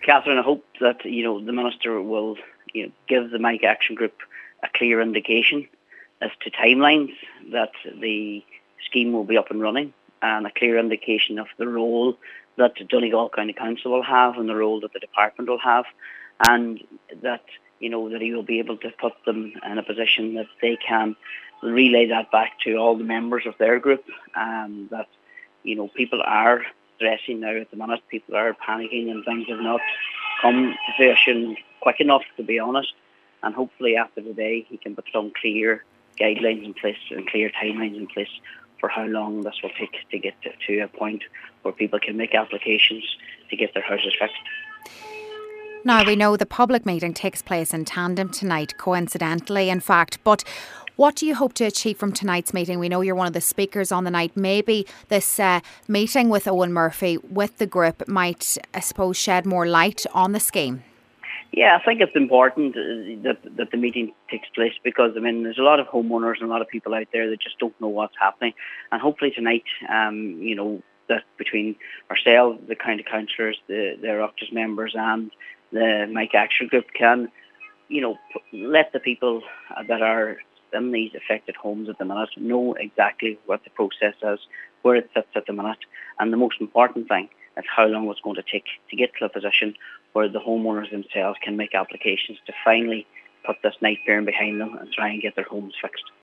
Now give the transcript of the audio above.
Catherine, I hope that the Minister will give the Mike Action Group a clear indication as to timelines that the scheme will be up and running, and a clear indication of the role that Donegal County Council will have and the role that the department will have, and that that he will be able to put them in a position that they can relay that back to all the members of their group. That people are stressing now at the minute, people are panicking, and things have not come to fruition quick enough, to be honest. And hopefully after today he can put some clear guidelines in place and clear timelines in place for how long this will take to get to a point where people can make applications to get their houses fixed. Now, we know the public meeting takes place in tandem tonight, coincidentally, in fact, but what do you hope to achieve from tonight's meeting? We know you're one of the speakers on the night. Maybe this meeting with Eoin Murphy, with the group, might, I suppose, shed more light on the scheme. Yeah, I think it's important that the meeting takes place, because there's a lot of homeowners and a lot of people out there that just don't know what's happening, and hopefully tonight, that between ourselves, the county councillors, the Oireachtas members, and the Mike Action Group can, let the people that are in these affected homes at the minute know exactly what the process is, where it sits at the minute, and the most important thing is how long it's going to take to get to a position where the homeowners themselves can make applications to finally put this nightmare behind them and try and get their homes fixed.